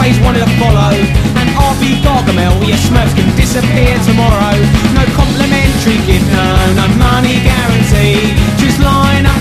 always wanted to follow. And RB Gargamel, your Smurfs can disappear tomorrow. No complimentary gift, no money guarantee. Just line